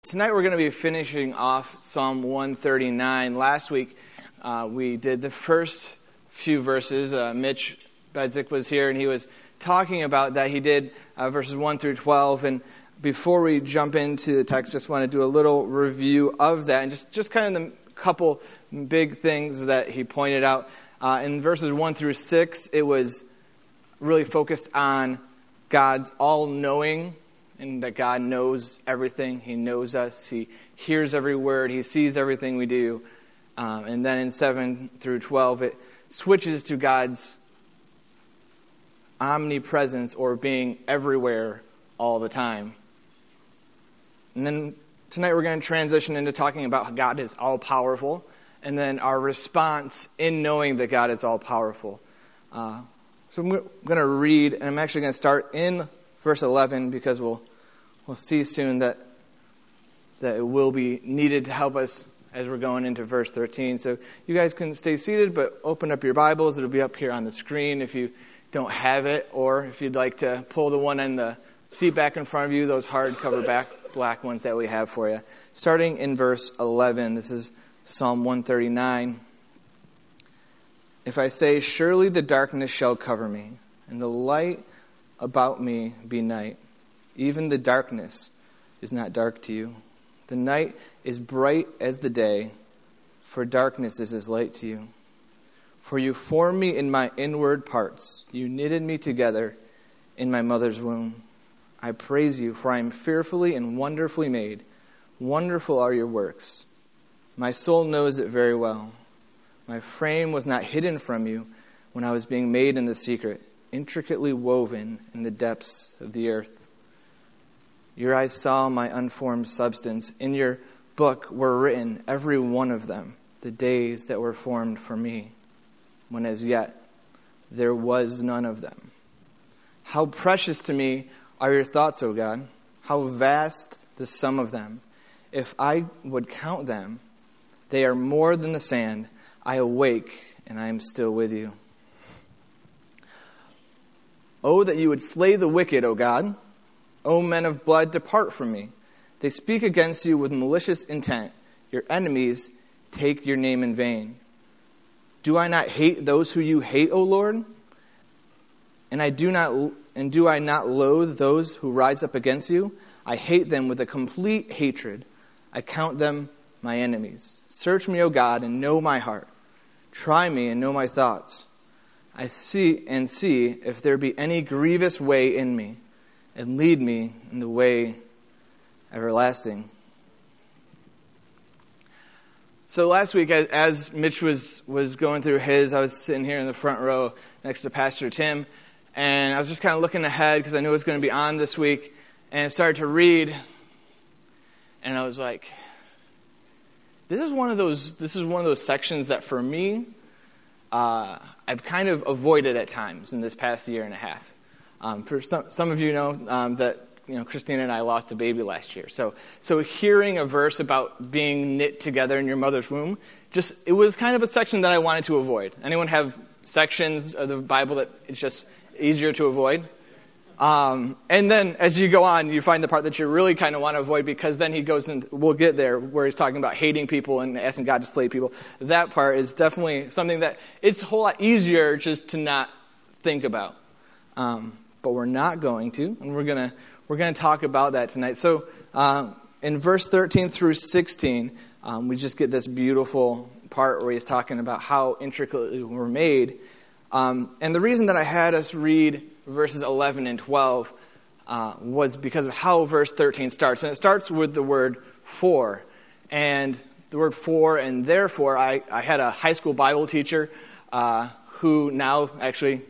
Tonight we're going to be finishing off Psalm 139. Last week we did the first few verses. Mitch Bedzik was here and he was talking about that. He did verses 1 through 12. And before we jump into the text, just want to do a little review of that. And just kind of the couple big things that he pointed out. In verses 1 through 6, it was really focused on God's all-knowing, and that God knows everything. He knows us. He hears every word. He sees everything we do. And then in 7 through 12, it switches to God's omnipresence, or being everywhere all the time. And then tonight we're going to transition into talking about how God is all-powerful, and then our response in knowing that God is all-powerful. So I'm going to read, and I'm actually going to start in verse 11, because we'll see soon that it will be needed to help us as we're going into verse 13. So you guys can stay seated, but open up your Bibles. It'll be up here on the screen if you don't have it, or if you'd like to pull the one in the seat back in front of you, those hardcover black ones that we have for you. Starting in verse 11, this is Psalm 139. If I say, surely the darkness shall cover me, and the light about me be night. Even the darkness is not dark to you. The night is bright as the day, for darkness is as light to you. For you formed me in my inward parts. You knitted me together in my mother's womb. I praise you, for I am fearfully and wonderfully made. Wonderful are your works. My soul knows it very well. My frame was not hidden from you when I was being made in the secret, intricately woven in the depths of the earth. Your eyes saw my unformed substance. In your book were written, every one of them, the days that were formed for me, when as yet there was none of them. How precious to me are your thoughts, O God! How vast the sum of them! If I would count them, they are more than the sand. I awake, and I am still with you. Oh, that you would slay the wicked, O God! O men of blood, depart from me. They speak against you with malicious intent. Your enemies take your name in vain. Do I not hate those who you hate, O Lord? And do I not loathe those who rise up against you? I hate them with a complete hatred. I count them my enemies. Search me, O God, and know my heart. Try me and know my thoughts. I see if there be any grievous way in me, and lead me in the way everlasting. So last week, as Mitch was going through his, I was sitting here in the front row next to Pastor Tim, and I was just kind of looking ahead because I knew it was going to be on this week, and I started to read, and I was like, this is one of those sections that for me, I've kind of avoided at times in this past year and a half. For some of you know that Christina and I lost a baby last year. So hearing a verse about being knit together in your mother's womb, it was kind of a section that I wanted to avoid. Anyone have sections of the Bible that it's just easier to avoid? And then as you go on, you find the part that you really kind of want to avoid, because then he goes, and we'll get there, where he's talking about hating people and asking God to slay people. That part is definitely something that it's a whole lot easier just to not think about. But we're not going to, and we're gonna talk about that tonight. So in verse 13 through 16, we just get this beautiful part where he's talking about how intricately we're made. And the reason that I had us read verses 11 and 12 was because of how verse 13 starts. And it starts with the word for. And the word for and therefore, I had a high school Bible teacher who now actually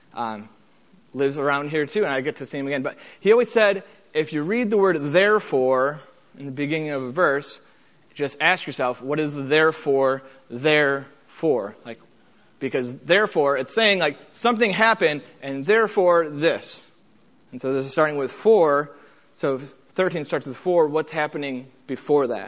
lives around here too, and I get to see him again. But he always said, if you read the word therefore in the beginning of a verse, just ask yourself, what is therefore there for? Because therefore, it's saying something happened, and therefore this. And so this is starting with for. So 13 starts with for. What's happening before that?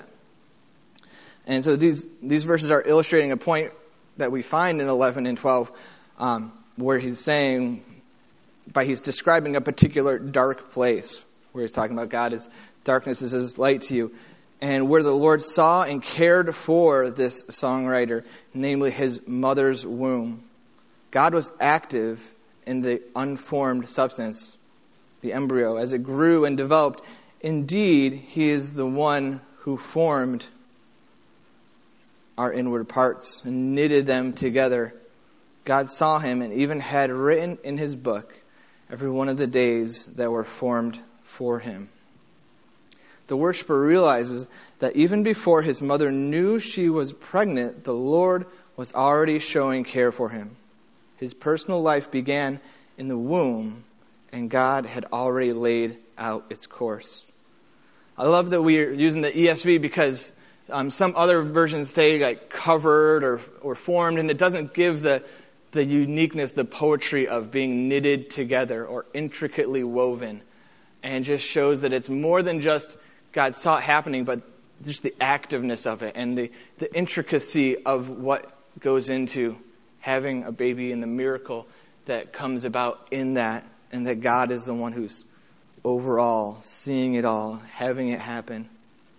And so these verses are illustrating a point that we find in 11 and 12, where he's saying, he's describing a particular dark place, where he's talking about God as darkness is as light to you. and where the Lord saw and cared for this songwriter, namely his mother's womb. God was active in the unformed substance, the embryo, as it grew and developed. Indeed, he is the one who formed our inward parts and knitted them together. God saw him and even had written in his book every one of the days that were formed for him. The worshiper realizes that even before his mother knew she was pregnant, the Lord was already showing care for him. His personal life began in the womb, and God had already laid out its course. I love that we're using the ESV because some other versions say like covered or formed, and it doesn't give the uniqueness, the poetry of being knitted together or intricately woven, and just shows that it's more than just God saw it happening, but just the activeness of it and the intricacy of what goes into having a baby and the miracle that comes about in that, and that God is the one who's overall seeing it all, having it happen.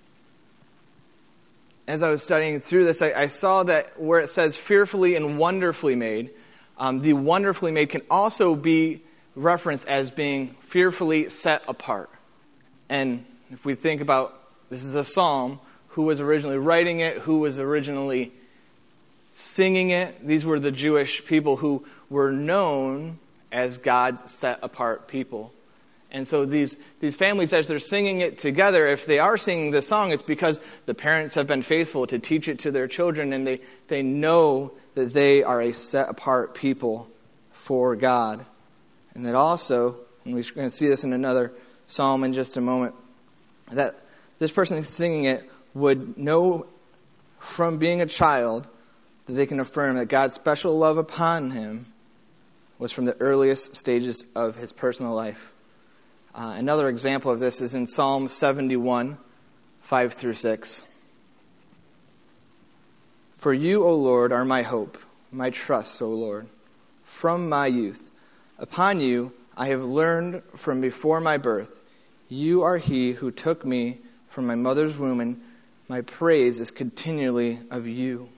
As I was studying through this, I saw that where it says fearfully and wonderfully made, the wonderfully made can also be referenced as being fearfully set apart. And if we think about, this is a psalm, who was originally writing it, who was originally singing it, these were the Jewish people who were known as God's set apart people. And so these families, as they're singing it together, if they are singing this song, it's because the parents have been faithful to teach it to their children, and they know that they are a set apart people for God. And that also, and we're going to see this in another psalm in just a moment, that this person singing it would know from being a child that they can affirm that God's special love upon him was from the earliest stages of his personal life. Another example of this is in Psalm 71, 5 through 6. For you, O Lord, are my hope, my trust, O Lord, from my youth. Upon you I have learned from before my birth. You are he who took me from my mother's womb, and my praise is continually of you.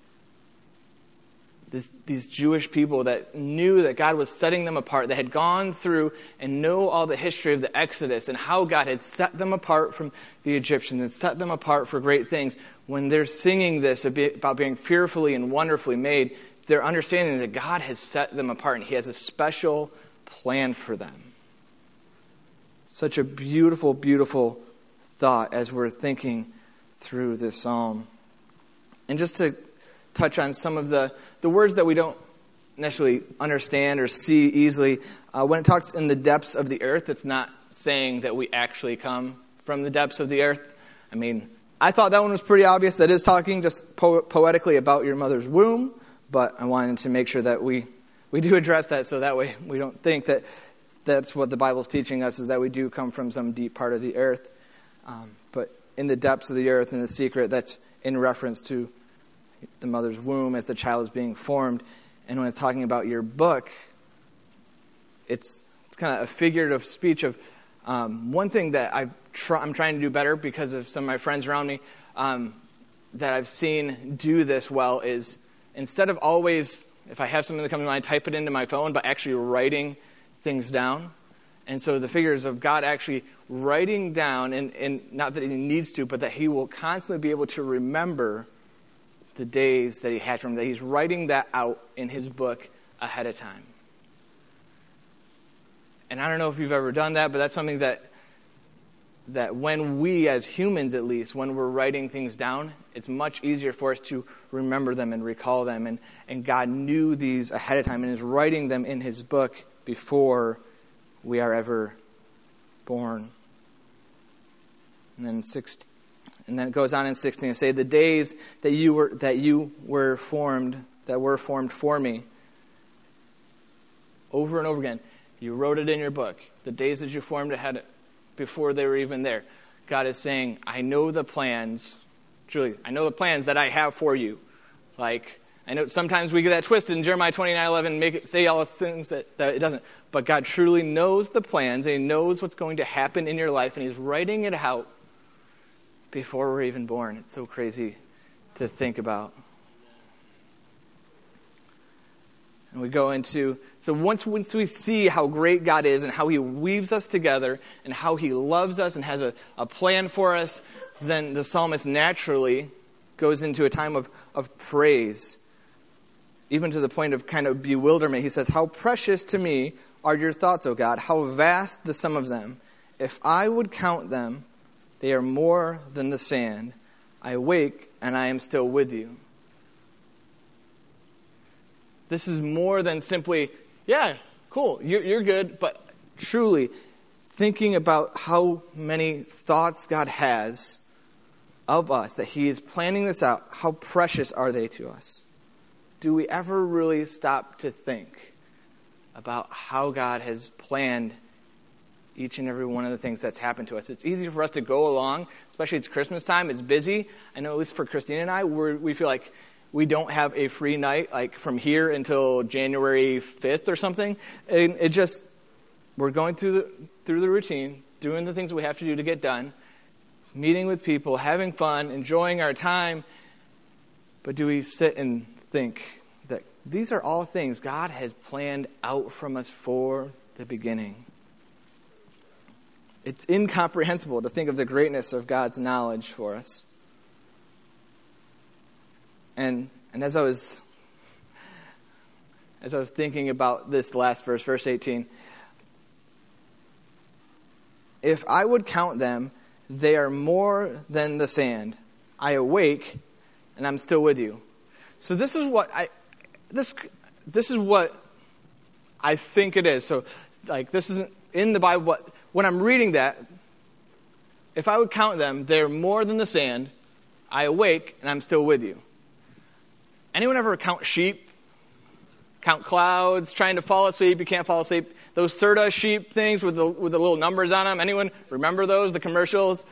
These Jewish people that knew that God was setting them apart, that had gone through and know all the history of the Exodus and how God had set them apart from the Egyptians and set them apart for great things. When they're singing this about being fearfully and wonderfully made, they're understanding that God has set them apart and he has a special plan for them. Such a beautiful, beautiful thought as we're thinking through this psalm. And just to touch on some of the words that we don't necessarily understand or see easily, when it talks in the depths of the earth, it's not saying that we actually come from the depths of the earth. I mean, I thought that one was pretty obvious. That is talking just poetically about your mother's womb, but I wanted to make sure that we do address that so that way we don't think that that's what the Bible's teaching us, is that we do come from some deep part of the earth. But in the depths of the earth and the secret, that's in reference to the mother's womb as the child is being formed. And when it's talking about your book, it's kind of a figurative speech of one thing that I'm trying to do better because of some of my friends around me that I've seen do this well is, instead of always, if I have something that comes to mind, type it into my phone, but actually writing things down. And so the figures of God actually writing down, and not that he needs to, but that he will constantly be able to remember the days that he had from him, that he's writing that out in his book ahead of time. And I don't know if you've ever done that, but that's something that when we, as humans at least, when we're writing things down, it's much easier for us to remember them and recall them. And God knew these ahead of time and is writing them in his book before we are ever born. And then it goes on in 16 to say, the days that you were formed for me. Over and over again, you wrote it in your book. The days that you formed ahead before they were even there. God is saying, I know the plans. Truly, I know the plans that I have for you. Like, I know sometimes we get that twisted in Jeremiah 29:11, make it say all those things that it doesn't. But God truly knows the plans, and he knows what's going to happen in your life, and he's writing it out before we're even born. It's so crazy to think about. And we go into, so once we see how great God is and how he weaves us together and how he loves us and has a plan for us, then the psalmist naturally goes into a time of praise, even to the point of kind of bewilderment. He says, "How precious to me are your thoughts, O God, how vast the sum of them. If I would count them, they are more than the sand. I awake and I am still with you." This is more than simply, yeah, cool, you're good, but truly thinking about how many thoughts God has of us, that he is planning this out. How precious are they to us? Do we ever really stop to think about how God has planned each and every one of the things that's happened to us? It's easy for us to go along, especially it's Christmas time, it's busy. I know at least for Christine and I, we feel like we don't have a free night, like from here until January 5th or something. And we're going through the routine, doing the things we have to do to get done, meeting with people, having fun, enjoying our time. But do we sit and think that these are all things God has planned out from us for the beginning? It's incomprehensible to think of the greatness of God's knowledge for us. And as I was thinking about this last verse, verse 18, if I would count them, they are more than the sand. I awake, and I'm still with you. So this is what I think it is. So, like, this isn't in the Bible, but when I'm reading that, if I would count them, they're more than the sand. I awake, and I'm still with you. Anyone ever count sheep? Count clouds, trying to fall asleep, you can't fall asleep. Those Serta sheep things with the little numbers on them. Anyone remember those, the commercials?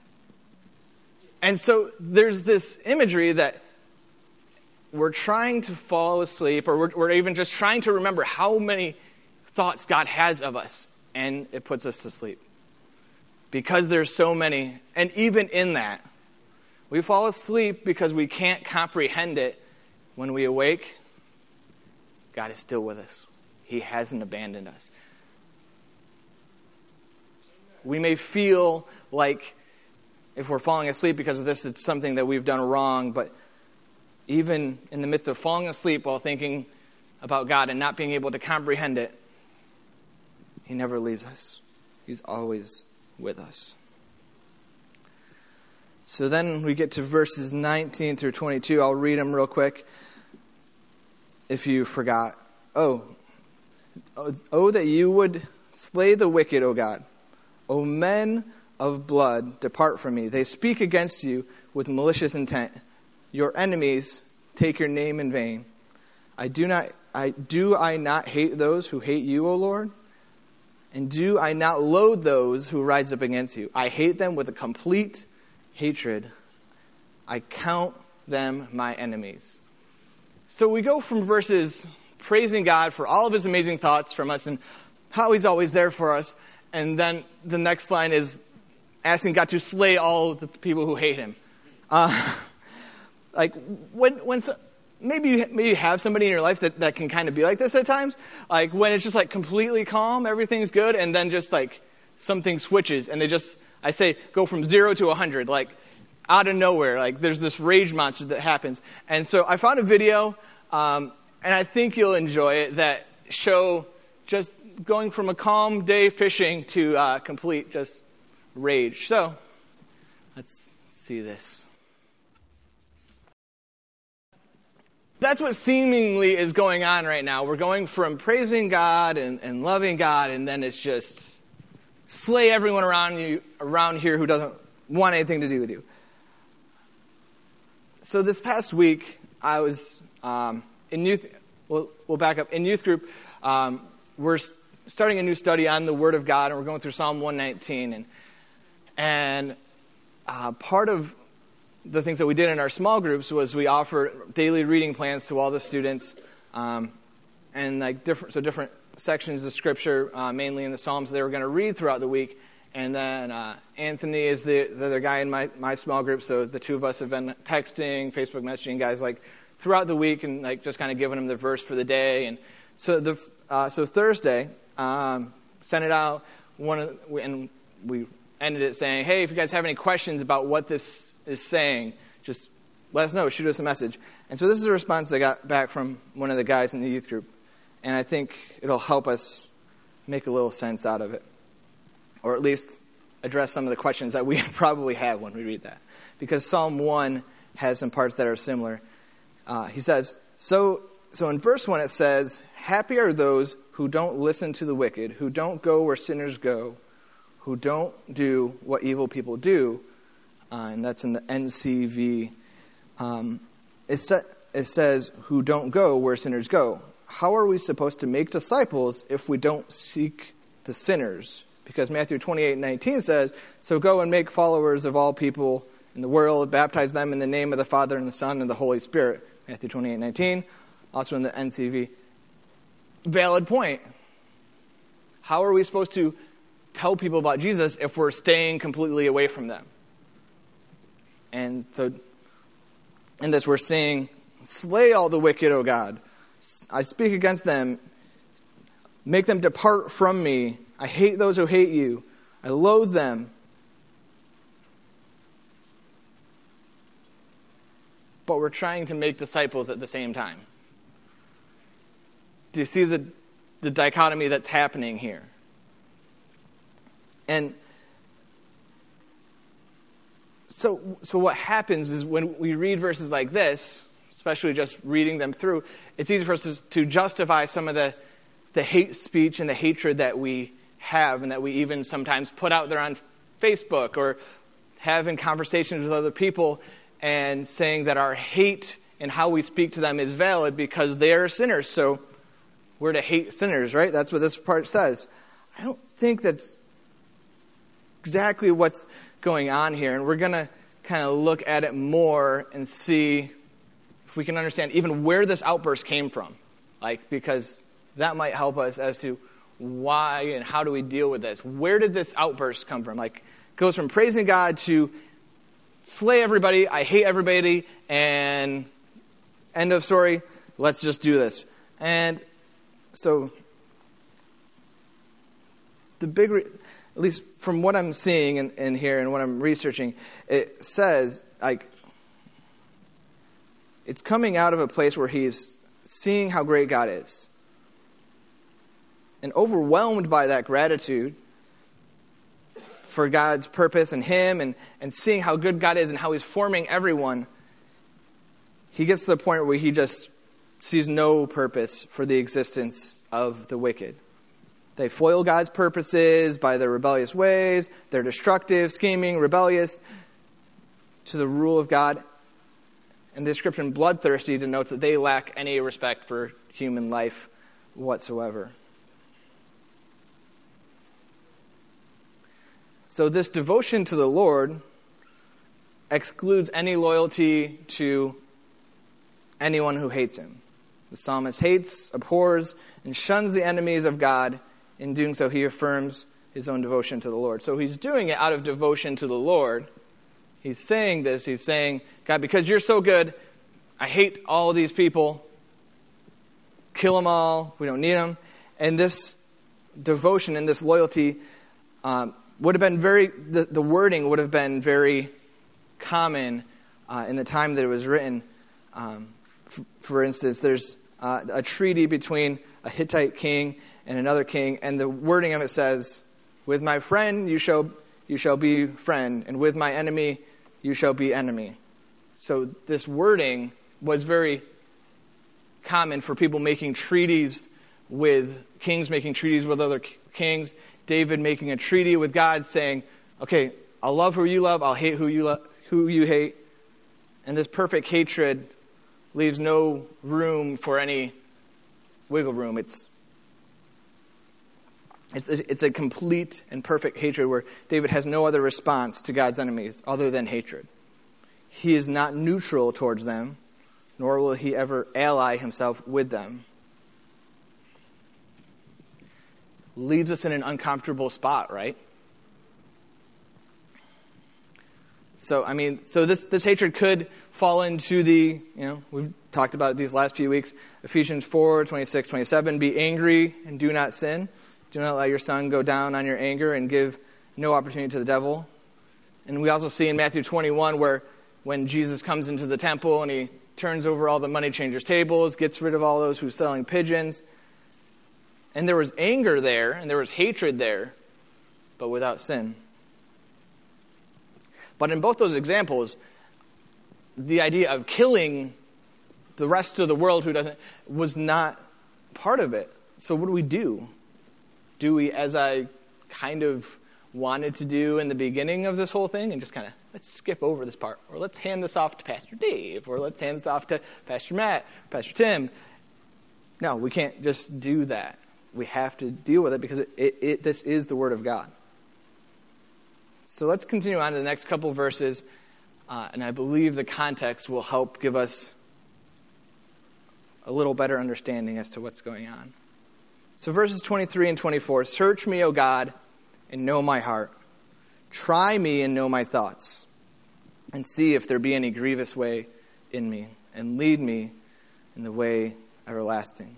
And so there's this imagery that we're trying to fall asleep, or we're even just trying to remember how many thoughts God has of us, and it puts us to sleep. Because there's so many, and even in that, we fall asleep because we can't comprehend it. When we awake, God is still with us. He hasn't abandoned us. We may feel like if we're falling asleep because of this, it's something that we've done wrong, but even in the midst of falling asleep while thinking about God and not being able to comprehend it, he never leaves us. He's always with us. So then we get to verses 19 through 22. I'll read them real quick if you forgot. Oh, that you would slay the wicked, O God. O men of blood, depart from me. They speak against you with malicious intent. Your enemies take your name in vain. Do I not hate those who hate you, O Lord? And do I not loathe those who rise up against you? I hate them with a complete hatred. I count them my enemies. So we go from verses praising God for all of his amazing thoughts from us and how he's always there for us, and then the next line is asking God to slay all the people who hate him. Like maybe you have somebody in your life that can kind of be like this at times, like when it's just like completely calm, everything's good, and then just like something switches and they just, I say, go from 0 to 100, like out of nowhere. Like there's this rage monster that happens. And so I found a video, and I think you'll enjoy it, that show just going from a calm day fishing to complete just rage. So let's see this. That's what seemingly is going on right now. We're going from praising God and loving God, and then it's just slay everyone around here who doesn't want anything to do with you. So this past week, I was in youth. We'll back up. In youth group, we're starting a new study on the Word of God, and we're going through Psalm 119. And part of the things that we did in our small groups was we offered daily reading plans to all the students, and like different sections of Scripture, mainly in the Psalms, they were going to read throughout the week. And then Anthony is the other guy in my small group. So the two of us have been texting, Facebook messaging guys like throughout the week, and like just kind of giving them the verse for the day. And so so Thursday, sent it out. And we ended it saying, "Hey, if you guys have any questions about what this is saying, just let us know. Shoot us a message." And so this is a response I got back from one of the guys in the youth group, and I think it'll help us make a little sense out of it, or at least address some of the questions that we probably have when we read that. Because Psalm 1 has some parts that are similar. He says, so in verse 1 it says, "Happy are those who don't listen to the wicked, who don't go where sinners go, who don't do what evil people do." And that's in the NCV. It says, "who don't go where sinners go." How are we supposed to make disciples if we don't seek the sinners? Because Matthew 28:19 says, "So go and make followers of all people in the world, baptize them in the name of the Father and the Son and the Holy Spirit." Matthew 28:19, also in the NCV. Valid point. How are we supposed to tell people about Jesus if we're staying completely away from them? And so in this we're saying, "Slay all the wicked, O God. I speak against them. Make them depart from me. I hate those who hate you. I loathe them." But we're trying to make disciples at the same time. Do you see the dichotomy that's happening here? And so what happens is when we read verses like this, especially just reading them through, it's easy for us to justify some of the hate speech and the hatred that we have and that we even sometimes put out there on Facebook or have in conversations with other people, and saying that our hate and how we speak to them is valid because they are sinners. So we're to hate sinners, right? That's what this part says. I don't think that's exactly what's going on here. And we're going to kind of look at it more and see if we can understand even where this outburst came from. Because that might help us as to why and how do we deal with this. Where did this outburst come from? It goes from praising God to slay everybody, I hate everybody, and end of story, let's just do this. And so the big, at least from what I'm seeing in here and what I'm researching, it says, it's coming out of a place where he's seeing how great God is. And overwhelmed by that gratitude for God's purpose and him and seeing how good God is and how he's forming everyone, he gets to the point where he just sees no purpose for the existence of the wicked. They foil God's purposes by their rebellious ways. They're destructive, scheming, rebellious to the rule of God. And the description bloodthirsty denotes that they lack any respect for human life whatsoever. So this devotion to the Lord excludes any loyalty to anyone who hates him. The psalmist hates, abhors, and shuns the enemies of God. In doing so, he affirms his own devotion to the Lord. So he's doing it out of devotion to the Lord. He's saying this. He's saying, God, because you're so good, I hate all these people. Kill them all. We don't need them. And this devotion and this loyalty would have been the wording would have been very common in the time that it was written. For instance, there's a treaty between a Hittite king and another king, and the wording of it says, "With my friend you shall be friend, and with my enemy you shall be enemy." So this wording was very common for people making treaties with kings, making treaties with other kings. David making a treaty with God saying, okay, I'll love who you love, I'll hate who you hate. And this perfect hatred leaves no room for any wiggle room. It's a complete and perfect hatred where David has no other response to God's enemies other than hatred. He is not neutral towards them, nor will he ever ally himself with them. Leaves us in an uncomfortable spot, right? So this hatred could fall into we've talked about it these last few weeks, Ephesians 4:26-27, be angry and do not sin. Do not let your sun go down on your anger and give no opportunity to the devil. And we also see in Matthew 21 where when Jesus comes into the temple and he turns over all the money changers' tables, gets rid of all those who are selling pigeons. And there was anger there and there was hatred there, but without sin. But in both those examples, the idea of killing the rest of the world was not part of it. So what do? Do we, as I kind of wanted to do in the beginning of this whole thing, and just kind of, let's skip over this part, or let's hand this off to Pastor Dave, or let's hand this off to Pastor Matt, Pastor Tim. No, we can't just do that. We have to deal with it because this is the Word of God. So let's continue on to the next couple verses, and I believe the context will help give us a little better understanding as to what's going on. So verses 23 and 24, search me, O God, and know my heart. Try me and know my thoughts, and see if there be any grievous way in me, and lead me in the way everlasting.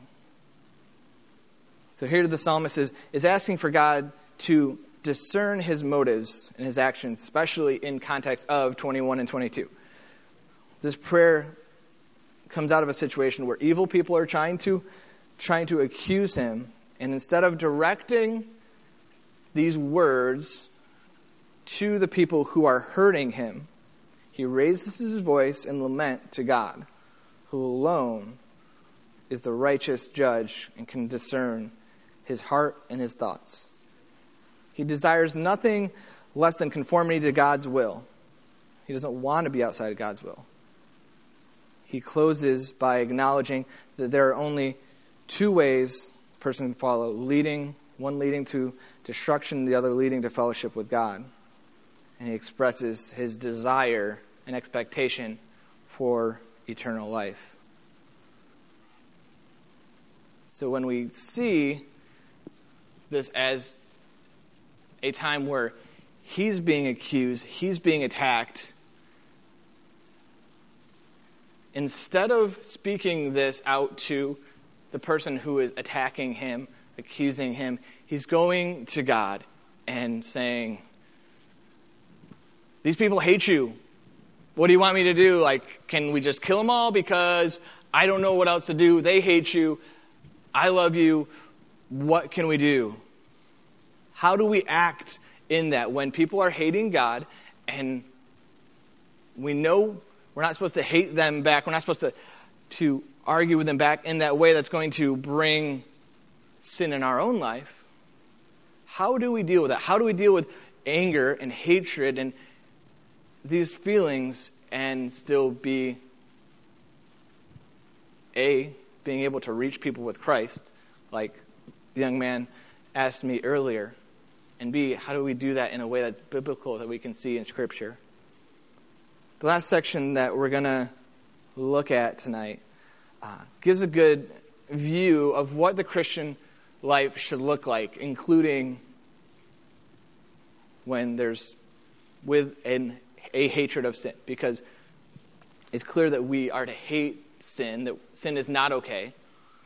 So here the psalmist is asking for God to discern his motives and his actions, especially in context of 21 and 22. This prayer comes out of a situation where evil people are trying to accuse him, and instead of directing these words to the people who are hurting him, he raises his voice in lament to God, who alone is the righteous judge and can discern his heart and his thoughts. He desires nothing less than conformity to God's will. He doesn't want to be outside of God's will. He closes by acknowledging that there are only two ways a person can follow, one leading to destruction, the other leading to fellowship with God. And he expresses his desire and expectation for eternal life. So when we see this as a time where he's being accused, he's being attacked, instead of speaking this out to the person who is attacking him, accusing him, he's going to God and saying, these people hate you. What do you want me to do? Can we just kill them all because I don't know what else to do? They hate you. I love you. What can we do? How do we act in that when people are hating God and we know we're not supposed to hate them back? We're not supposed to argue with them back in that way that's going to bring sin in our own life. How do we deal with that? How do we deal with anger and hatred and these feelings and still be being able to reach people with Christ, like the young man asked me earlier, and B, how do we do that in a way that's biblical that we can see in Scripture? The last section that we're going to look at tonight gives a good view of what the Christian life should look like, including when there's a hatred of sin, because it's clear that we are to hate sin, that sin is not okay.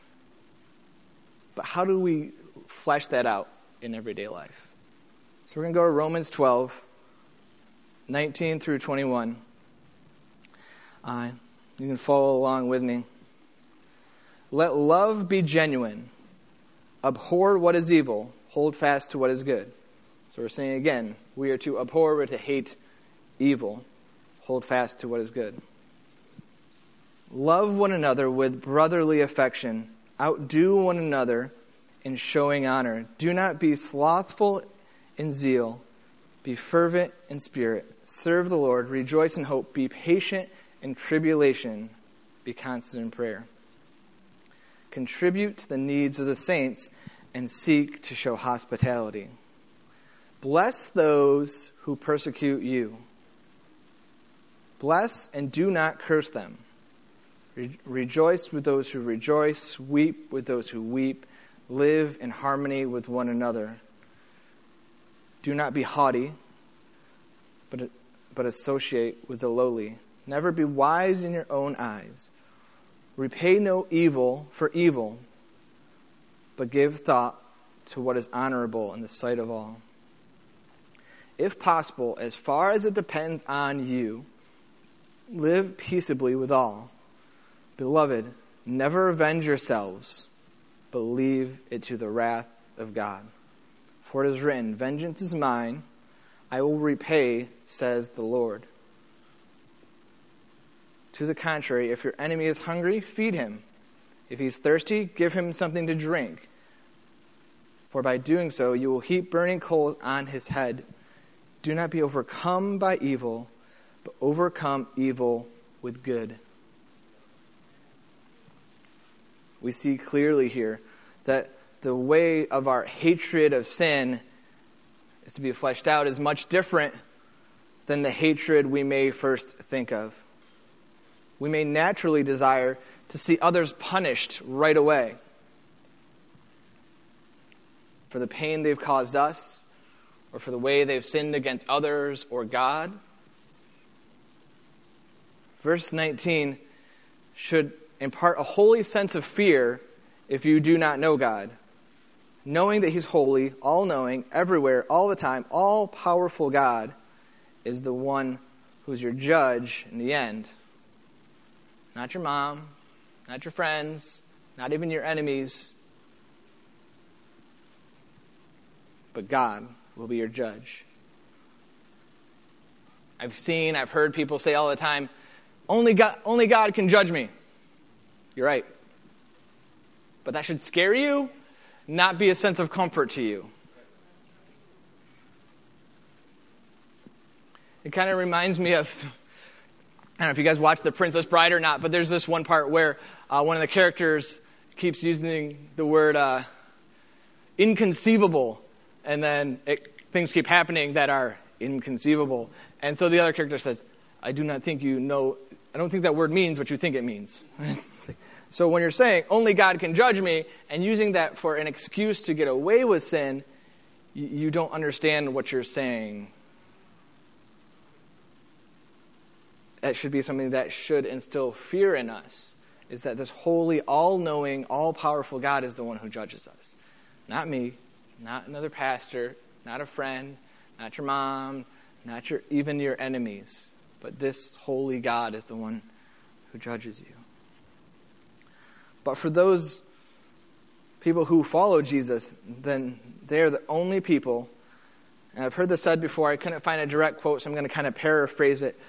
But how do we flesh that out in everyday life? So we're going to go to Romans 12, 19 through 21. You can follow along with me. Let love be genuine. Abhor what is evil. Hold fast to what is good. So we're saying again, we are to abhor, we're to hate evil. Hold fast to what is good. Love one another with brotherly affection. Outdo one another in showing honor. Do not be slothful in zeal. Be fervent in spirit. Serve the Lord. Rejoice in hope. Be patient in tribulation. Be constant in prayer. Contribute to the needs of the saints and seek to show hospitality. Bless those who persecute you. Bless and do not curse them. Rejoice with those who rejoice. Weep with those who weep. Live in harmony with one another. Do not be haughty, but but associate with the lowly. Never be wise in your own eyes. Repay no evil for evil, but give thought to what is honorable in the sight of all. If possible, as far as it depends on you, live peaceably with all. Beloved, never avenge yourselves, but leave it to the wrath of God. For it is written, vengeance is mine, I will repay, says the Lord. To the contrary, if your enemy is hungry, feed him. If he's thirsty, give him something to drink. For by doing so, you will heap burning coals on his head. Do not be overcome by evil, but overcome evil with good. We see clearly here that the way of our hatred of sin is to be fleshed out is much different than the hatred we may first think of. We may naturally desire to see others punished right away for the pain they've caused us, or for the way they've sinned against others or God. Verse 19 should impart a holy sense of fear if you do not know God. Knowing that He's holy, all-knowing, everywhere, all the time, all-powerful God is the one who's your judge in the end. Not your mom, not your friends, not even your enemies, but God will be your judge. I've heard people say all the time, only God can judge me. You're right. But that should scare you, not be a sense of comfort to you. It kind of reminds me of, I don't know if you guys watch The Princess Bride or not, but there's this one part where one of the characters keeps using the word inconceivable, and then things keep happening that are inconceivable. And so the other character says, I don't think that word means what you think it means. So when you're saying, only God can judge me, and using that for an excuse to get away with sin, you don't understand what you're saying. That should be something that should instill fear in us, is that this holy, all-knowing, all-powerful God is the one who judges us. Not me, not another pastor, not a friend, not your mom, not even your enemies. But this holy God is the one who judges you. But for those people who follow Jesus, then they're the only people, and I've heard this said before, I couldn't find a direct quote, so I'm going to kind of paraphrase it.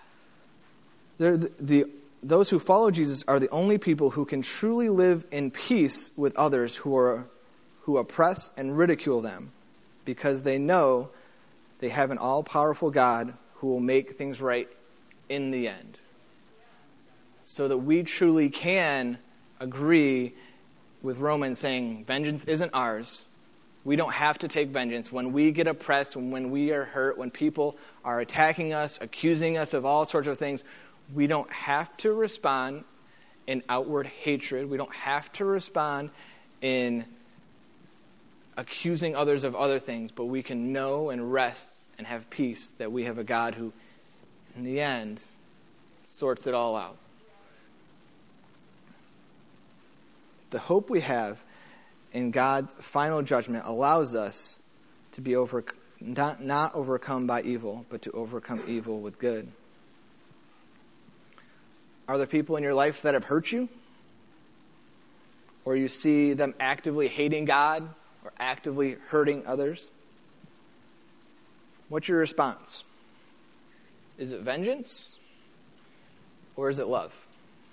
Those who follow Jesus are the only people who can truly live in peace with others who oppress and ridicule them, because they know they have an all-powerful God who will make things right in the end. So that we truly can agree with Romans saying, vengeance isn't ours. We don't have to take vengeance. When we get oppressed, when we are hurt, when people are attacking us, accusing us of all sorts of things, we don't have to respond in outward hatred. We don't have to respond in accusing others of other things, but we can know and rest and have peace that we have a God who, in the end, sorts it all out. The hope we have in God's final judgment allows us to be not overcome by evil, but to overcome evil with good. Are there people in your life that have hurt you? Or you see them actively hating God or actively hurting others? What's your response? Is it vengeance? Or is it love?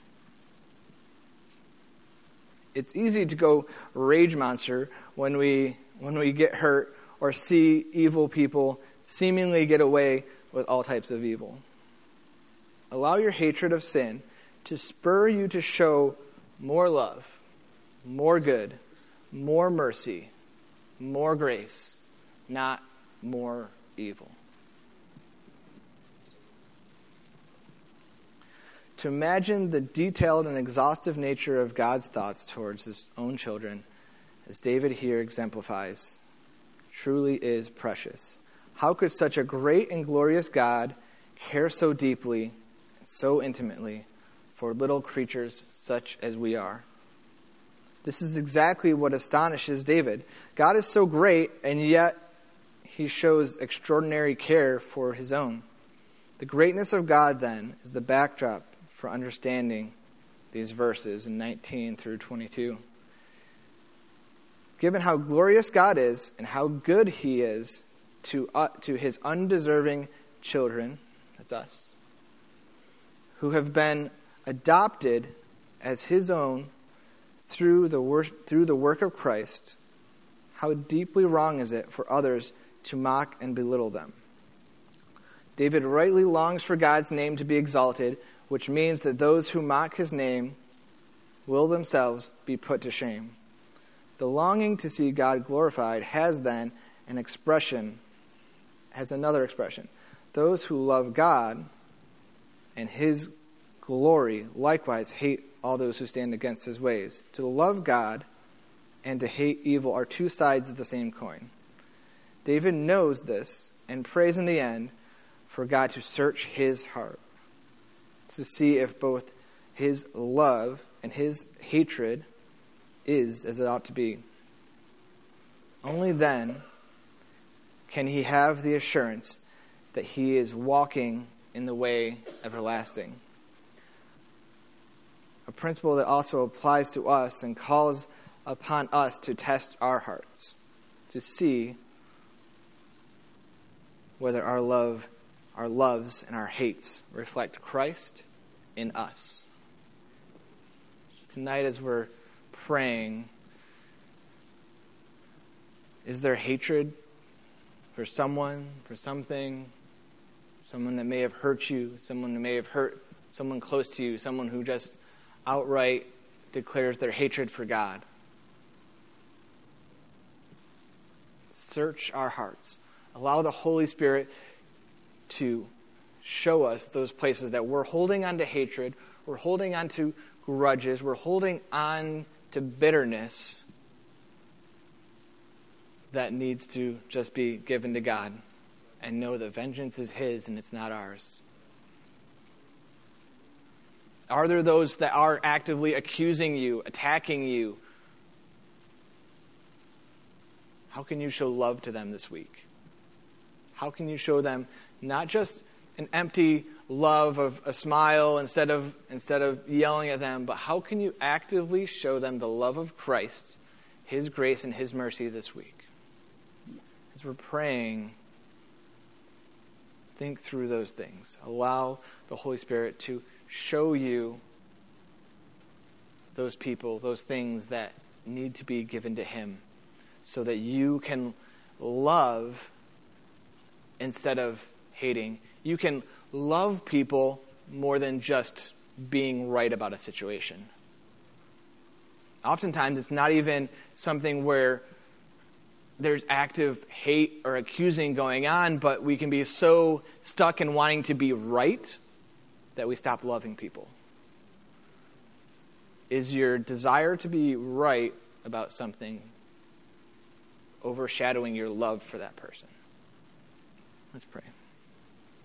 It's easy to go rage monster when we get hurt or see evil people seemingly get away with all types of evil. Allow your hatred of sin to spur you to show more love, more good, more mercy, more grace, not more evil. To imagine the detailed and exhaustive nature of God's thoughts towards His own children, as David here exemplifies, truly is precious. How could such a great and glorious God care so deeply and so intimately for little creatures such as we are. This is exactly what astonishes David. God is so great, and yet he shows extraordinary care for his own. The greatness of God, then, is the backdrop for understanding these verses in 19 through 22. Given how glorious God is and how good he is to his undeserving children, that's us, who have been adopted as his own through the work of Christ, how deeply wrong is it for others to mock and belittle them? David rightly longs for God's name to be exalted, which means that those who mock his name will themselves be put to shame. The longing to see God glorified has then another expression. Those who love God and his glory likewise hate all those who stand against his ways. To love God and to hate evil are two sides of the same coin. David knows this and prays in the end for God to search his heart, to see if both his love and his hatred is as it ought to be. Only then can he have the assurance that he is walking in the way everlasting. A principle that also applies to us and calls upon us to test our hearts, to see whether our loves and our hates reflect Christ in us. Tonight, as we're praying, is there hatred for someone, for something, someone that may have hurt you, someone that may have hurt someone close to you, someone who just outright declares their hatred for God? Search our hearts. Allow the Holy Spirit to show us those places that we're holding on to hatred, we're holding on to grudges, we're holding on to bitterness that needs to just be given to God and know that vengeance is his and it's not ours. Are there those that are actively accusing you, attacking you? How can you show love to them this week? How can you show them not just an empty love of a smile instead of yelling at them, but how can you actively show them the love of Christ, his grace and his mercy this week? As we're praying, think through those things. Allow the Holy Spirit to show you those people, those things that need to be given to him so that you can love instead of hating. You can love people more than just being right about a situation. Oftentimes, it's not even something where there's active hate or accusing going on, but we can be so stuck in wanting to be right that we stop loving people. Is your desire to be right about something overshadowing your love for that person? Let's pray.